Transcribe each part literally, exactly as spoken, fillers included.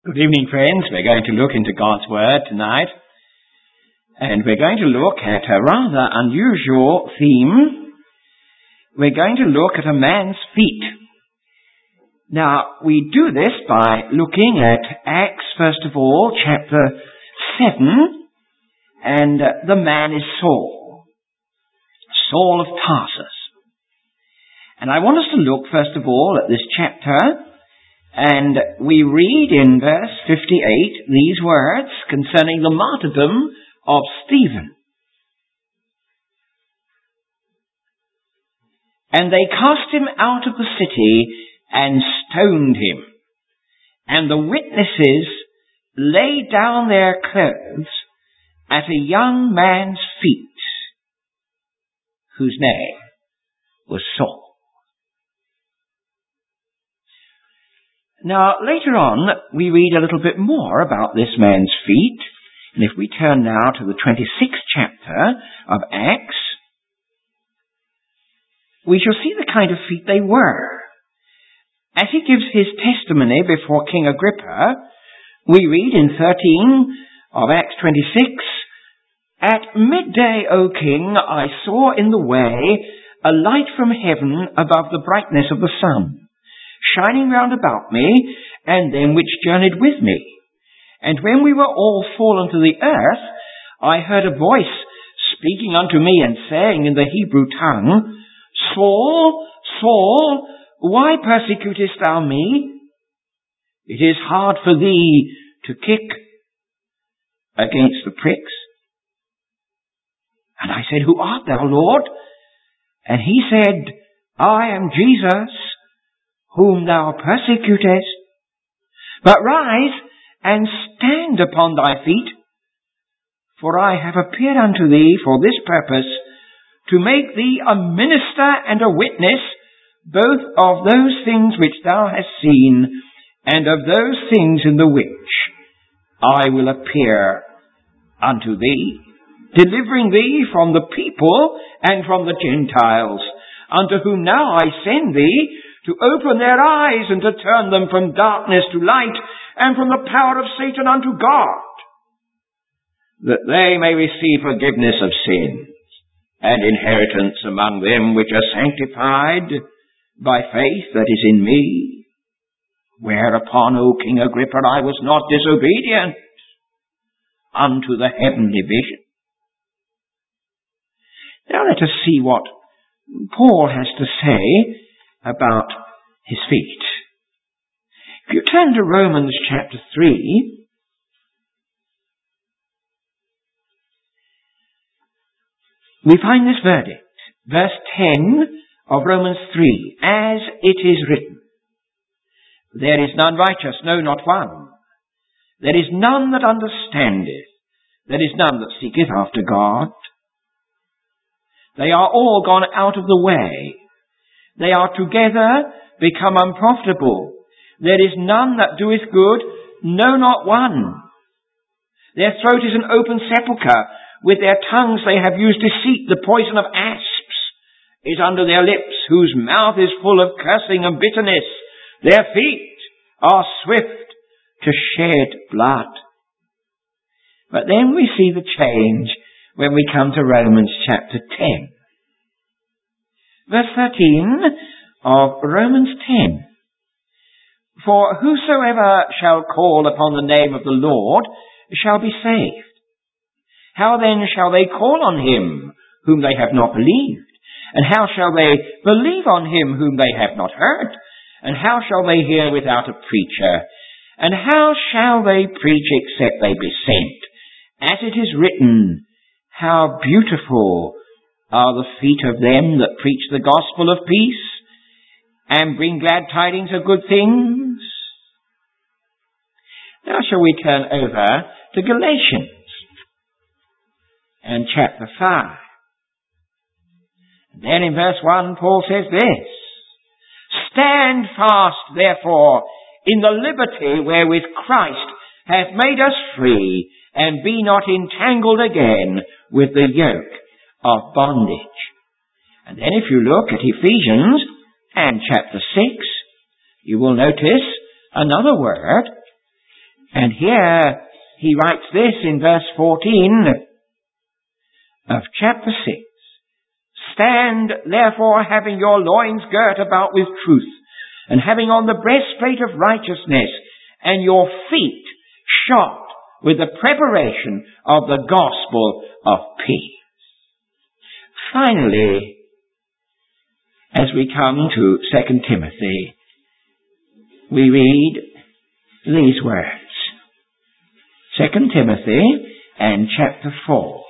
Good evening, friends. We're going to look into God's Word tonight, and we're going to look at a rather unusual theme. We're going to look at a man's feet. Now, we do this by looking at Acts, first of all, chapter seven, and uh, the man is Saul, Saul of Tarsus. And I want us to look, first of all, at this chapter. And we read in verse fifty-eight these words concerning the martyrdom of Stephen. And they cast him out of the city and stoned him. And the witnesses laid down their clothes at a young man's feet, whose name was Saul. Now, later on, we read a little bit more about this man's feet. And if we turn now to the twenty-sixth chapter of Acts, we shall see the kind of feet they were. As he gives his testimony before King Agrippa, we read in thirteen of Acts twenty-six, "At midday, O king, I saw in the way a light from heaven above the brightness of the sun, shining round about me, and them which journeyed with me. And when we were all fallen to the earth, I heard a voice speaking unto me, and saying in the Hebrew tongue, Saul, Saul, why persecutest thou me? It is hard for thee to kick against the pricks. And I said, Who art thou, Lord? And he said, I am Jesus, whom thou persecutest. But rise and stand upon thy feet, for I have appeared unto thee for this purpose, to make thee a minister and a witness, both of those things which thou hast seen, and of those things in the which I will appear unto thee, delivering thee from the people and from the Gentiles, unto whom now I send thee, to open their eyes and to turn them from darkness to light, and from the power of Satan unto God, that they may receive forgiveness of sins, and inheritance among them which are sanctified by faith that is in me. Whereupon, O King Agrippa, I was not disobedient unto the heavenly vision." Now let us see what Paul has to say about his feet. If you turn to Romans chapter three, we find this verdict. Verse ten of Romans three, "As it is written, there is none righteous, no, not one. There is none that understandeth. There is none that seeketh after God. They are all gone out of the way. They are together become unprofitable. There is none that doeth good, no, not one. Their throat is an open sepulchre. With their tongues they have used deceit. The poison of asps is under their lips, whose mouth is full of cursing and bitterness. Their feet are swift to shed blood." But then we see the change when we come to Romans chapter ten. Verse thirteen of Romans ten. "For whosoever shall call upon the name of the Lord shall be saved. How then shall they call on him whom they have not believed? And how shall they believe on him whom they have not heard? And how shall they hear without a preacher? And how shall they preach except they be sent? As it is written, how beautiful are the feet of them that preach the gospel of peace, and bring glad tidings of good things." Now shall we turn over to Galatians and chapter five. And then in verse one, Paul says this, "Stand fast, therefore, in the liberty wherewith Christ hath made us free, and be not entangled again with the yoke of bondage." And then if you look at Ephesians and chapter six, you will notice another word, And here he writes this in verse fourteen of chapter six. Stand therefore, having your loins girt about with truth, and having on the breastplate of righteousness, and your feet shod with the preparation of the gospel of peace. Finally, as we come to Second Timothy, we read these words. Second Timothy and chapter four.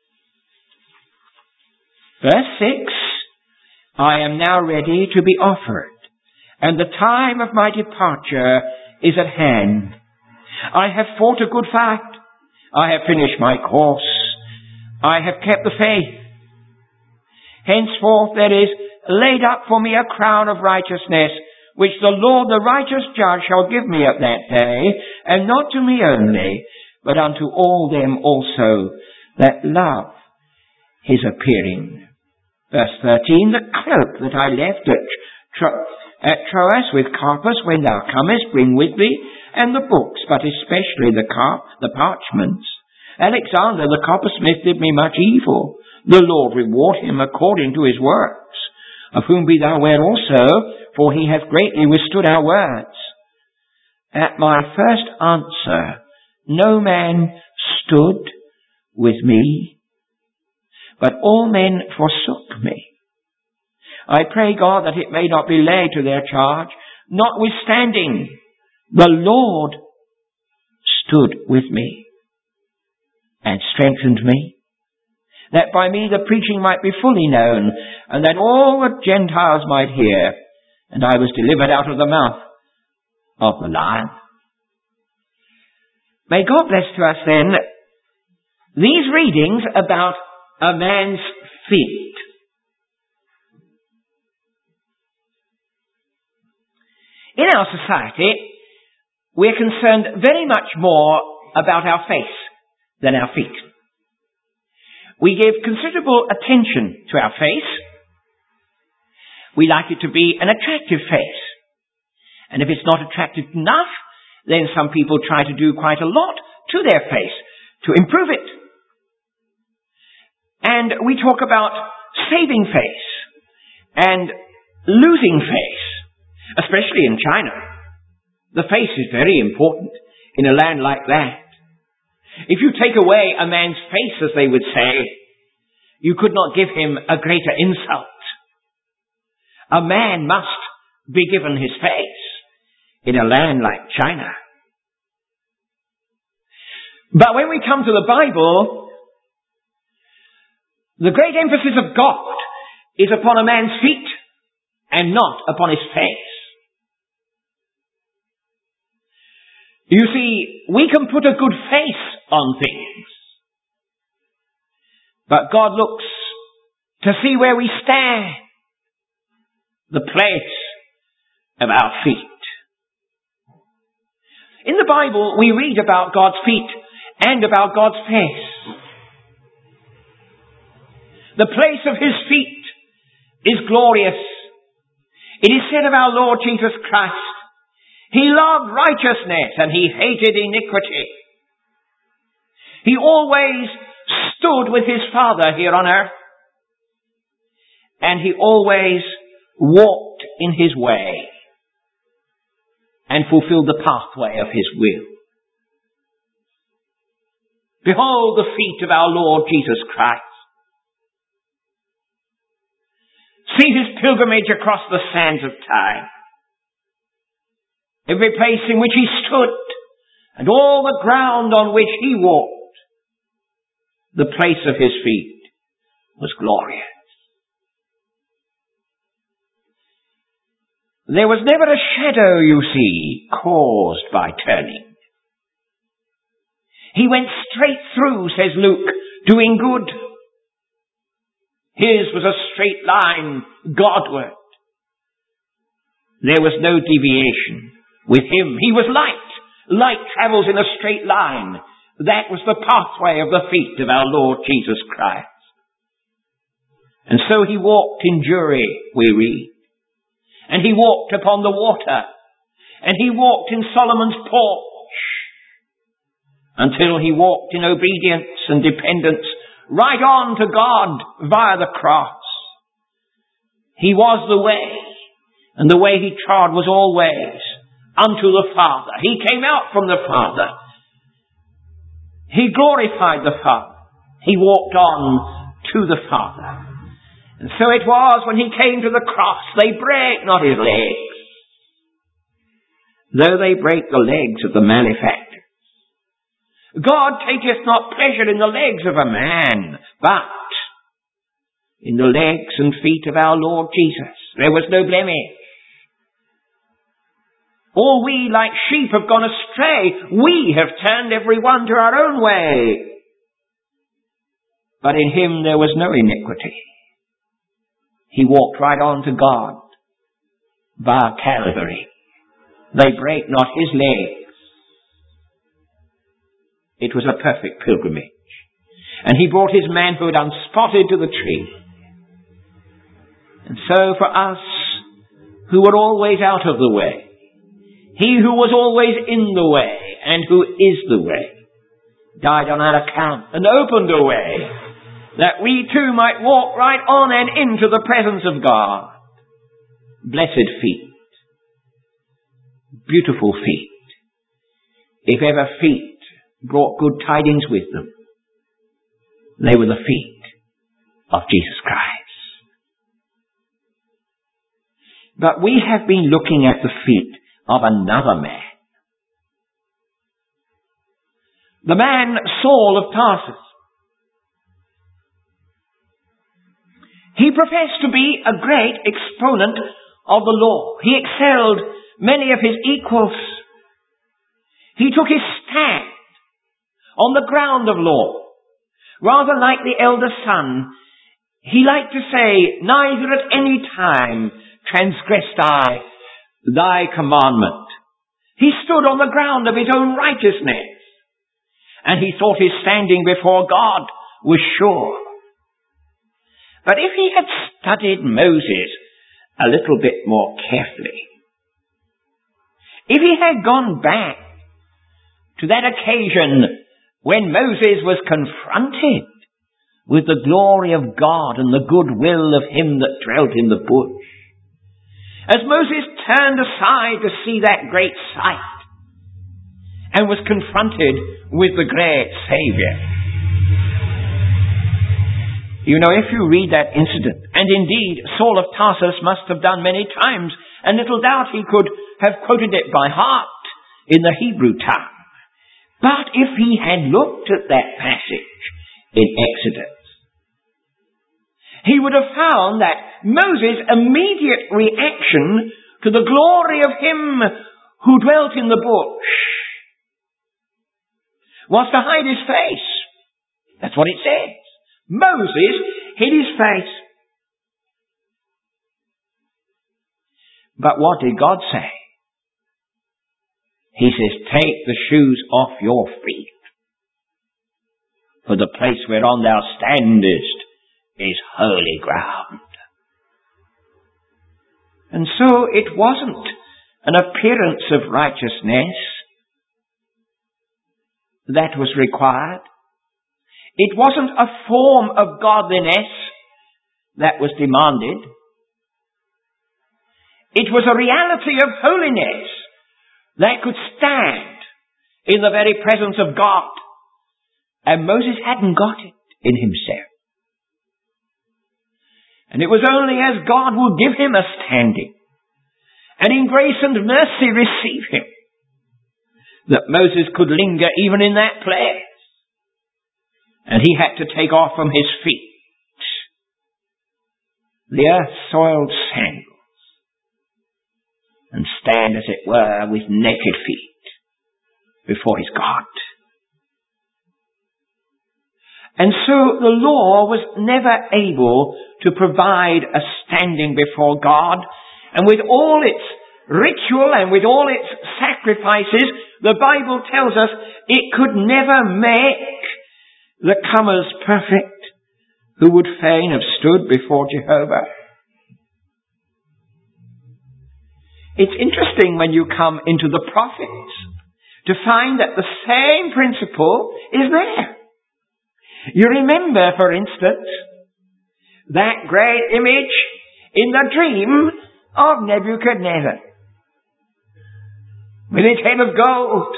Verse six, I am now ready to be offered, and the time of my departure is at hand. I have fought a good fight. I have finished my course. I have kept the faith. Henceforth there is laid up for me a crown of righteousness, which the Lord the righteous judge shall give me at that day, and not to me only, but unto all them also that love his appearing. Verse thirteen, the cloak that I left at, Tro- at Troas with Carpus, when thou comest, bring with thee, and the books, but especially the car- the parchments. Alexander the coppersmith did me much evil. The Lord reward him according to his works, of whom be thou aware also, for he hath greatly withstood our words. At my first answer, no man stood with me, but all men forsook me. I pray God that it may not be laid to their charge. Notwithstanding, the Lord stood with me and strengthened me, that by me the preaching might be fully known, and that all the Gentiles might hear, and I was delivered out of the mouth of the lion. May God bless to us then these readings about a man's feet. In our society, we're concerned very much more about our face than our feet. We give considerable attention to our face. We like it to be an attractive face. And if it's not attractive enough, then some people try to do quite a lot to their face to improve it. And we talk about saving face and losing face, especially in China. The face is very important in a land like that. If you take away a man's face, as they would say, you could not give him a greater insult. A man must be given his face in a land like China. But when we come to the Bible, the great emphasis of God is upon a man's feet and not upon his face. You see, we can put a good face on things, but God looks to see where we stand, the place of our feet. In the Bible, we read about God's feet and about God's face. The place of his feet is glorious. It is said of our Lord Jesus Christ, he loved righteousness and he hated iniquity. He always stood with his Father here on earth, and he always walked in his way and fulfilled the pathway of his will. Behold the feet of our Lord Jesus Christ. See his pilgrimage across the sands of time. Every place in which he stood, and all the ground on which he walked, the place of his feet was glorious. There was never a shadow, you see, caused by turning. He went straight through, says Luke, doing good. His was a straight line Godward. There was no deviation with him. He was light. Light travels in a straight line. That was the pathway of the feet of our Lord Jesus Christ. And so he walked in Jewry, we read. And he walked upon the water. And he walked in Solomon's porch. until he walked in obedience and dependence right on to God via the cross. He was the way, and the way he trod was always unto the Father. He came out from the Father. He glorified the Father. He walked on to the Father. And so it was when he came to the cross, they brake not his legs, though they break the legs of the malefactor. God taketh not pleasure in the legs of a man, but in the legs and feet of our Lord Jesus. There was no blemish. All we like sheep have gone astray. We have turned every one to our own way. But in him there was no iniquity. He walked right on to God via Calvary. They break not his legs. It was a perfect pilgrimage. And he brought his manhood unspotted to the tree. And so for us, who were always out of the way, he who was always in the way and who is the way, died on our account and opened a way that we too might walk right on and into the presence of God. Blessed feet. Beautiful feet. If ever feet brought good tidings with them, they were the feet of Jesus Christ. But we have been looking at the feet of another man. The man Saul of Tarsus. He professed to be a great exponent of the law. He excelled many of his equals. He took his stand on the ground of law. Rather like the elder son, he liked to say, neither at any time transgressed I thy commandment. He stood on the ground of his own righteousness, and he thought his standing before God was sure. But if he had studied Moses a little bit more carefully, if he had gone back to that occasion when Moses was confronted with the glory of God and the good will of him that dwelt in the bush, as Moses turned aside to see that great sight and was confronted with the great Savior. You know, if you read that incident, and indeed Saul of Tarsus must have done many times, and little doubt he could have quoted it by heart in the Hebrew tongue. But if he had looked at that passage in Exodus, he would have found that Moses' immediate reaction to the glory of him who dwelt in the bush was to hide his face. That's what it says. Moses hid his face. But what did God say? He says, take the shoes off your feet, for the place whereon thou standest is holy ground. And so it wasn't an appearance of righteousness that was required. It wasn't a form of godliness that was demanded. It was a reality of holiness that could stand in the very presence of God. And Moses hadn't got it in himself. And it was only as God would give him a standing and in grace and mercy receive him that Moses could linger even in that place. And he had to take off from his feet the earth-soiled sandals and stand, as it were, with naked feet before his God. And so the law was never able to provide a standing before God. And with all its ritual and with all its sacrifices, the Bible tells us it could never make the comers perfect who would fain have stood before Jehovah. It's interesting when you come into the prophets to find that the same principle is there. You remember, for instance, that great image in the dream of Nebuchadnezzar, with its head of gold.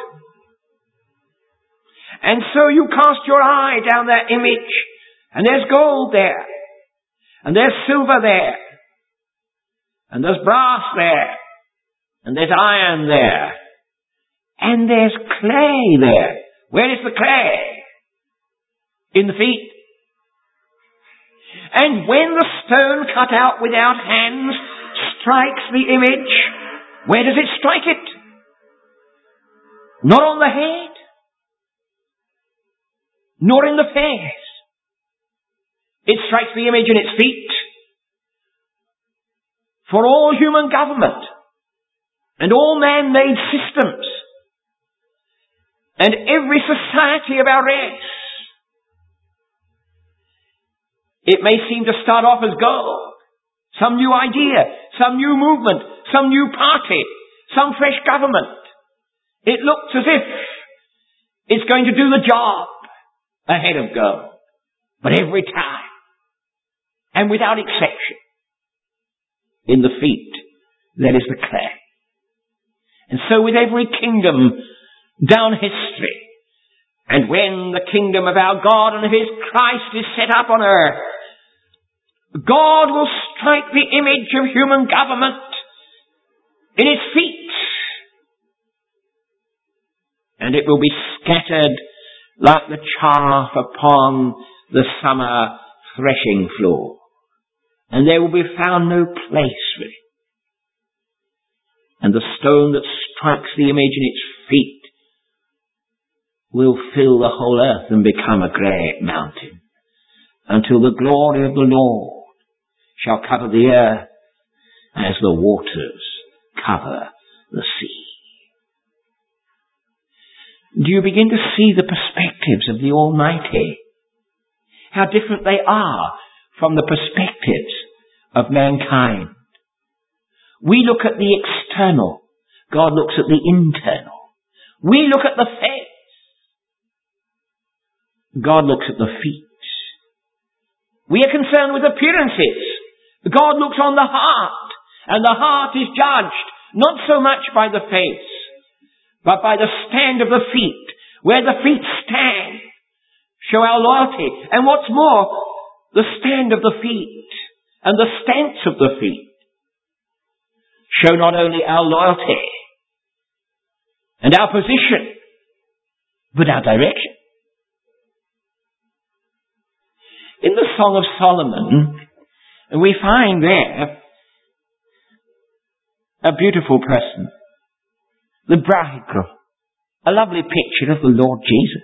And so you cast your eye down that image, and there's gold there, and there's silver there, and there's brass there, and there's iron there, and there's clay there. Where is the clay? In the feet. And when the stone cut out without hands strikes the image, where does it strike it? Not on the head, nor in the face. It strikes the image in its feet. For all human government and all man-made systems and every society of our race, it may seem to start off as gold, some new idea, some new movement, some new party, some fresh government. It looks as if it's going to do the job ahead of gold. But every time, and without exception, in the feet there is the clay. And so with every kingdom down history, and when the kingdom of our God and of His Christ is set up on earth, God will strike the image of human government in its feet, and it will be scattered like the chaff upon the summer threshing floor, and there will be found no place for it. And the stone that strikes the image in its feet will fill the whole earth and become a great mountain, until the glory of the Lord shall cover the earth as the waters cover the sea. Do you begin to see the perspectives of the Almighty? How different they are from the perspectives of mankind. We look at the external. God looks at the internal. We look at the face. God looks at the feet. We are concerned with appearances. God looks on the heart. And the heart is judged not so much by the face, but by the stand of the feet. Where the feet stand show our loyalty. And what's more, the stand of the feet and the stance of the feet show not only our loyalty and our position, but our direction. In the Song of Solomon, we find there a beautiful person, the bridegroom, a lovely picture of the Lord Jesus.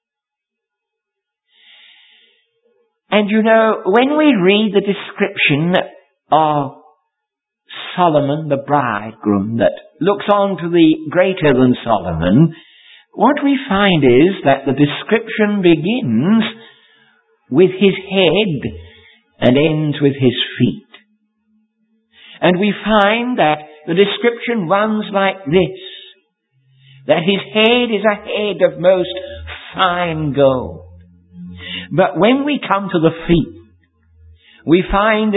And you know, when we read the description of Solomon, the bridegroom, that looks on to the greater than Solomon, what we find is that the description begins with his head and ends with his feet. And we find that the description runs like this, that his head is a head of most fine gold. But when we come to the feet, we find